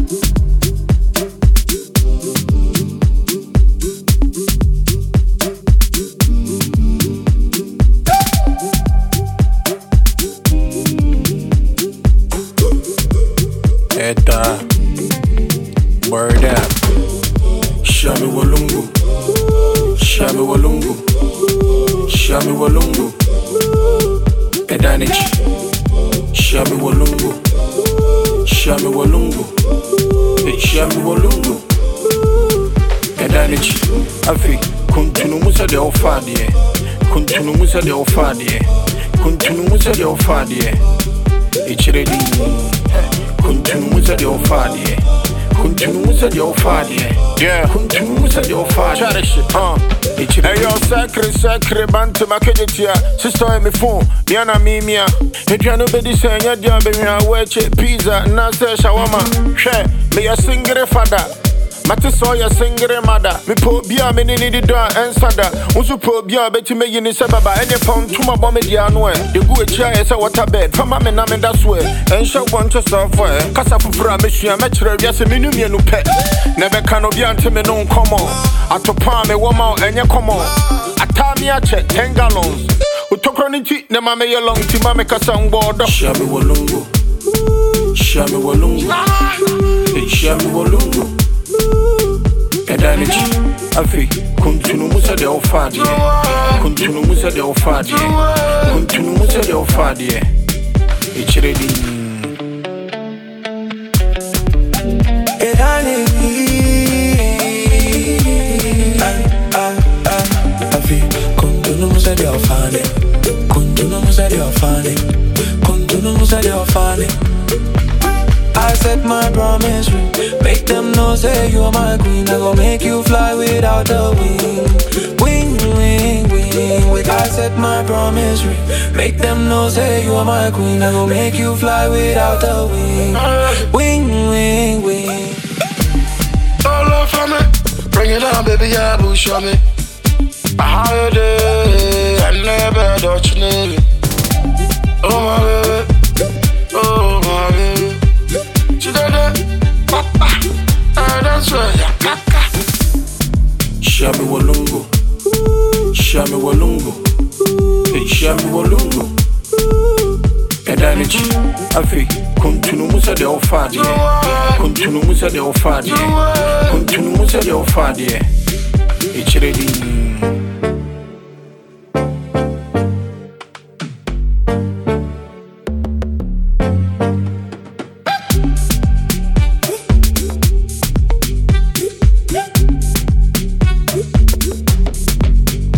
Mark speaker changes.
Speaker 1: Eta word up. Shami Walungu. Shami Walungu. Shami Walungu. Edanichi. Shami Walungu. Shami Walungu. Shami Walungu. Edanichi. Afi kuntunu musa de ofadie. Kuntunu musa de ofadie. Kuntunu musa de ofadie. Ichiredi. Kuntunu musa de ofadie. Kuntunu musa de ofadie. Yeah. Kuntunu musa de ofadie. Try that shit. Hey yo, sacre bante makejetia. Sister me phone. Miana mimia. Edra no be di say nya dia be hwa weche pizza na say shawarma. Hwe me ya singere fada. Mate so ya singere mada. Me po bia me ni di do ensada. Unsu po bia beti me yini se baba enye pound tuma bo me dia no e. De gu echi aye se water bed. Fama me na me da so e. Ensha wancho so for e. Kasa fufura me sua me kire wiase me nu mienu pe. Nebe kan obi ante me no nkomo. Atopa me wo ma enye komo. Atami ache 10 gallons. Utokro ni ti ne ma me ye long ti ma me kasa ngbodo. Shami Walungu. Shami Walungu. Shami Walungu. Edanichi. Afi kuntunu musa de ofadie. Kuntunu musa de ofadie. Kuntunu musa de ofadie. Ichiredi.
Speaker 2: Afi kuntunu musa de ofadie. Kuntunu musa de ofadie. Kuntunu musa de ofadie. I set my promise ring. Make them know say you're my queen. I gon' make you fly without a wing. Wing, wing, wing. I set my promise ring. Make them know say you're my queen. I gon' make you fly without a wing. Wing, wing, wing.
Speaker 3: All up for me. Bring it on, baby, yeah, boo, show me. A holiday, I never touch me. Oh my baby, oh my baby.
Speaker 1: Shami Walungu. Shami Walungu. Shami Walungu. Edanichi. Afi kuntunu musa de ofadie. Kuntunu musa de ofadie. Kuntunu musa de ofadie. Ichiredi.